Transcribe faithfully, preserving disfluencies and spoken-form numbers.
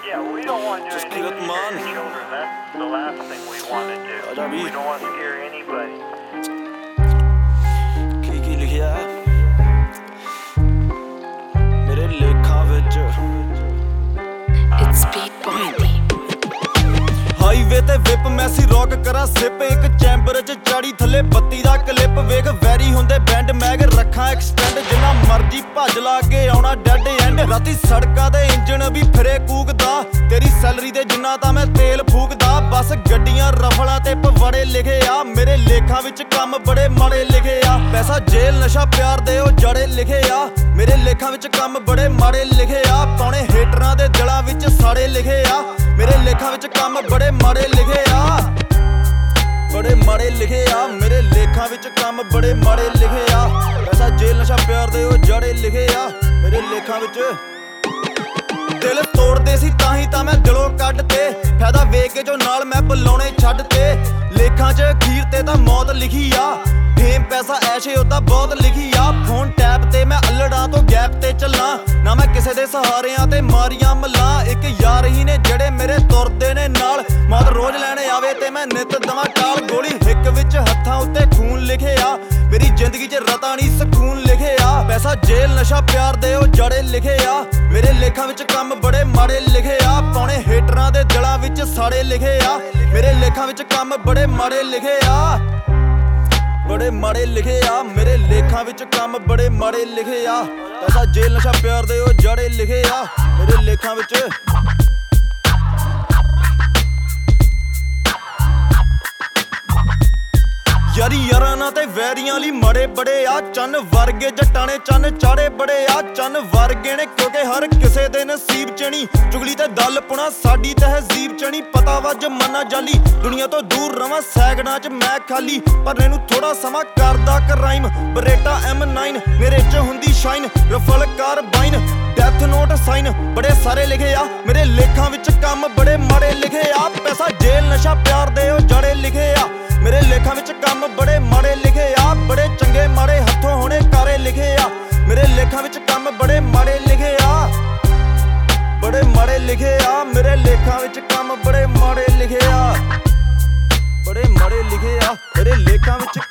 Yeah, we don't want to do anything to scare the children. That's the last thing we want to do. We don't want to scare anybody. ਕੀ ਕੀ ਲਿਖਿਆ ਮੇਰੇ ਲੇਖਾਂ ਵਿੱਚ It's Beat Boy. Highway ਤੇ whip ਮੈਸੀ ਰੌਕ ਕਰਾਂ ਸਿਪ ਇੱਕ ਚੈਂਬਰ ਚ ਚਾੜੀ ਥੱਲੇ ਬੱਤੀ ਦਾ ਕਲਿੱਪ ਵੇਖ ਵੈਰੀ ਹੁੰਦੇ ਬੈਂਡ ਮੈਗ ਰੱਖਾਂ ਐਕਸਟੈਂਡ ਜਿੰਨਾ ਮਰਜੀ ਭੱਜ ਲਾ ਕੇ ਆਉਣਾ ਡੈਡ ਐਂਡ ਰਾਤੀ ਸੜਕਾਂ ਦੇ ਇੰਜਣ ਵੀ ਫਿਰੇ ਕੂਕਦਾ ਤੇਰੀ ਸੈਲਰੀ ਦੇ ਜਿੰਨਾ ਤਾਂ ਮੈਂ ਤੇਲ ਫੂਕਦਾ ਬਸ ਗੱਡੀਆਂ ਰਫਲਾਂ ਤੇ ਪਵੜੇ ਲਿਖੇ ਆ ਮੇਰੇ ਲੇਖਾਂ ਵਿੱਚ ਕੰਮ ਬੜੇ ਮਾੜੇ ਲਿਖੇ ਆ ਪੈਸਾ ਜੇਲ੍ਹ ਨਸ਼ਾ ਪਿਆਰ ਦੇ ਉਹ ਜੜੇ ਲਿਖੇ ਆ ਮੇਰੇ ਲੇਖਾਂ ਵਿੱਚ ਕੰਮ ਬੜੇ ਮਾੜੇ ਲਿਖੇ ਆ ਪਾਉਣੇ ਹੇਟਰਾਂ ਦੇ ਦਿਲਾਂ ਵਿੱਚ ਸਾੜੇ ਲਿਖੇ ਆ ਮੇਰੇ ਲੇਖਾਂ ਵਿੱਚ ਕੰਮ ਬੜੇ ਮਾੜੇ ਲਿਖੇ ਆ ਬੜੇ ਮਾੜੇ ਲਿਖੇ ਆ ਮੇਰੇ ਲੇਖਾਂ ਵਿੱਚ ਕੰਮ ਬੜੇ ਮਾੜੇ ਲਿਖੇ ਆ ਪੈਸਾ ਜੇਲ੍ਹ ਨਸ਼ਾ ਪਿਆਰ ਦੇ ਉਹ ਜੜੇ ਲਿਖੇ ਆ ਮੇਰੇ ਲੇਖਾਂ ਵਿੱਚ ਦਿਲ ਤੋੜਦੇ ਸੀ ਤਾਂ ਹੀ ਤਾਂ ਮੈਂ ਦਿਲੋਂ ਕੱਢ ਤੇ ਫਾਇਦਾ ਵੇਖ ਕੇ ਜੋ ਨਾਲ ਮੈਂ ਬੁਲਾਉਣੇ ਛੱਡ ਤੇ ਲੇਖਾਂ 'ਚ ਅਖੀਰ ਤੇ ਤਾਂ ਮੌਤ ਲਿਖੀ ਆ ਫੇਮ ਪੈਸਾ ਐਸ਼ੇ ਉਹਦਾ ਬਹੁਤ ਲਿਖੀ ਆ ਫੋਨ ਟੈਪ ਤੇ ਮੈਂ ਅਲੜਾਂ ਤੋਂ ਗੈਪ ਤੇ ਚੱਲਾਂ ਨਾ ਮੈਂ ਕਿਸੇ ਦੇ ਸਹਾਰਿਆਂ ਤੇ ਮਾਰੀਆਂ ਮੱਲਾਂ ਇੱਕ ਯਾਰ ਹੀ ਨੇ ਜਿਹੜੇ ਮੇਰੇ ਤੁਰਦੇ ਨੇ ਨਾਲ ਮੌਤ ਰੋਜ਼ ਲੈਣ ਆਵੇ ਤੇ ਮੈਂ ਨਿੱਤ ਦਵਾਂ ਟਾਲ ਗੋਲੀ ਹਿੱਕ ਵਿੱਚ ਹੱਥਾਂ ਉੱਤੇ ਖੂਨ ਲਿਖਿਆ ਮੇਰੀ ਜ਼ਿੰਦਗੀ 'ਚ ਰਤਾ ਨਹੀਂ ਸਕੂਨ ਲਿਖਿਆ ਪੈਸਾ ਜੇਲ੍ਹ ਨਸ਼ਾ ਪਿਆਰ ਦੇ ਉਹ ਜੜੇ ਲਿਖਿਆ ਮੇਰੇ ਲੇਖਾਂ ਵਿੱਚ ਕੰਮ ਬੜੇ ਮਾੜੇ ਲਿਖਿਆ ਪਾਉਣੇ ਹੇਟਰਾਂ ਦੇ ਦਿਲਾਂ ਵਿੱਚ ਸਾੜੇ ਲਿਖਿਆ ਮੇਰੇ ਲੇਖਾਂ ਵਿੱਚ ਕੰਮ ਬੜੇ ਮਾੜੇ ਲਿਖਿਆ ਬੜੇ ਮਾੜੇ ਲਿਖੇ ਆ ਮੇਰੇ ਲੇਖਾਂ ਵਿੱਚ ਕੰਮ ਬੜੇ ਮਾੜੇ ਲਿਖੇ ਆ ਪੈਸਾ ਜੇਲ੍ਹ ਨਸ਼ਾ ਪਿਆਰ ਦੇ ਉਹ ਜੜੇ ਲਿਖੇ ਆ ਮੇਰੇ ਲੇਖਾਂ ਵਿੱਚ ਯਾਰੀ ਯਾਰਾਂ ਨਾਲ ਤੇ ਵੈਰੀਆਂ ਲਈ ਮੜੇ ਬੜੇ ਆ ਚੰਨ ਵਰਗੇ ਜੱਟਾਂ ਨੇ ਚੰਨ ਚਾੜੇ ਬੜੇ ਆ ਚੰਨ ਵਰਗੇ ਨੇ ਕਿਉਂਕਿ ਹਰ ਕਿਸੇ ਦੇ ਨਸੀਬ ਚ ਨੀ ਚੁਗਲੀ ਤੇ ਦਲ ਪੁਣਾ ਸਾਡੀ ਤਹਿਜ਼ੀਬ ਚ ਨੀ ਪਤਾ ਵਾ ਜਮਾਨਾ ਜਾਲੀ ਦੁਨੀਆ ਤੋਂ ਦੂਰ ਰਵਾਂ ਸੈਗਣਾ ਚ ਮੈਂ ਖਾਲੀ ਪਰ ਇਹਨੂੰ ਥੋੜਾ ਸਮਾਂ ਕਰਦਾ ਕਰਾਈਮ ਬਰੇਟਾ ਐਮ ਨਾਈਨ ਮੇਰੇ ਚ ਹੁੰਦੀ shine rifle carbine Death Note sign ਬੜੇ ਸਾਰੇ ਲਿਖੇ ਆ ਮੇਰੇ ਲੇਖਾਂ ਵਿੱਚ ਕੰਮ ਬੜੇ ਮਾੜੇ ਲਿਖੇ ਆ ਪੈਸਾ ਜੇਲ੍ਹ ਨਸ਼ਾ ਪਿਆਰ ਦੇ ਉਹ ਜੜੇ ਲਿਖੇ ਆ ਮੇਰੇ ਲੇਖਾਂ ਵਿੱਚ ਕੰਮ ਬੜੇ ਮਾੜੇ ਲਿਖੇ ਆ ਬੜੇ ਚੰਗੇ ਮਾੜੇ ਹੱਥੋਂ ਹੋਣੇ ਕਾਰੇ ਲਿਖੇ ਆ ਮੇਰੇ ਲੇਖਾਂ ਵਿੱਚ ਕੰਮ ਬੜੇ ਮਾੜੇ ਲਿਖੇ ਆ ਬੜੇ ਮਾੜੇ ਲਿਖੇ ਆ ਮੇਰੇ ਲੇਖਾਂ ਵਿੱਚ ਕੰਮ ਬੜੇ ਮਾੜੇ ਲਿਖੇ ਆ ਬੜੇ ਮਾੜੇ ਲਿਖੇ ਆ ਮੇਰੇ ਲੇਖਾਂ ਵਿੱਚ